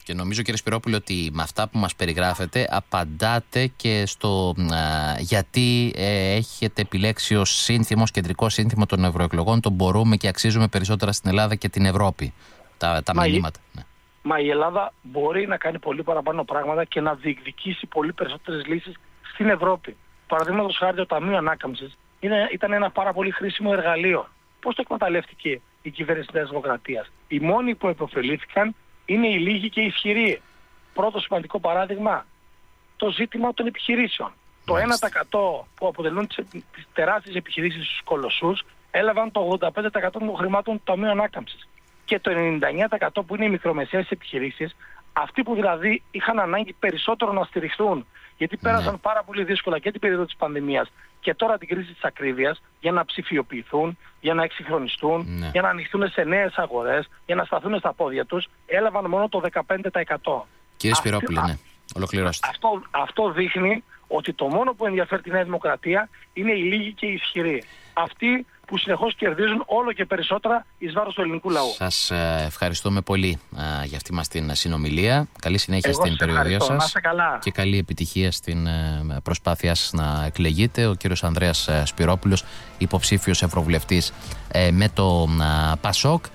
Και νομίζω, κύριε Σπυρόπουλε, ότι με αυτά που μας περιγράφετε απαντάτε και στο γιατί έχετε επιλέξει ως σύνθημο, ως κεντρικό σύνθημο των ευρωεκλογών, το μπορούμε και αξίζουμε περισσότερα στην Ελλάδα και την Ευρώπη. Τα μηνύματα. Ναι. Μα η Ελλάδα μπορεί να κάνει πολύ παραπάνω πράγματα και να διεκδικήσει πολύ περισσότερες λύσεις στην Ευρώπη. Παραδείγματος χάρη, το Ταμείο Ανάκαμψης ήταν ένα πάρα πολύ χρήσιμο εργαλείο. Πώς το εκμεταλλεύτηκε η κυβέρνηση της Νέας Δημοκρατίας? Οι μόνοι που επωφελήθηκαν είναι οι λίγοι και οι ισχυροί. Πρώτο σημαντικό παράδειγμα, το ζήτημα των επιχειρήσεων. Το 1% που αποτελούν τις τεράστιες επιχειρήσεις στους κολοσσούς έλαβαν το 85% των χρημάτων του Ταμείου Ανάκαμψης. Και το 99% που είναι οι μικρομεσαίες επιχειρήσεις, αυτοί που δηλαδή είχαν ανάγκη περισσότερο να στηριχθούν, γιατί πέρασαν πάρα πολύ δύσκολα και την περίοδο της πανδημίας και τώρα την κρίση της ακρίβειας, για να ψηφιοποιηθούν, για να εξυγχρονιστούν, για να ανοιχθούν σε νέες αγορές, για να σταθούν στα πόδια τους, έλαβαν μόνο το 15%. Κύριε Σπυρόπουλε, ναι, ολοκληρώστε. Αυτό δείχνει ότι το μόνο που ενδιαφέρει τη Νέα Δημοκρατία είναι οι λίγοι και οι ισχυροί. Αυτοί που συνεχώς κερδίζουν όλο και περισσότερα εις βάρος του ελληνικού λαού. Σας ευχαριστούμε πολύ για αυτή μας την συνομιλία. Καλή συνέχεια στην περιοδία σας και καλή επιτυχία στην προσπάθειά σας να εκλεγείτε. Ο κύριος Ανδρέας Σπυρόπουλος, υποψήφιος ευρωβουλευτής με το ΠΑΣΟΚ.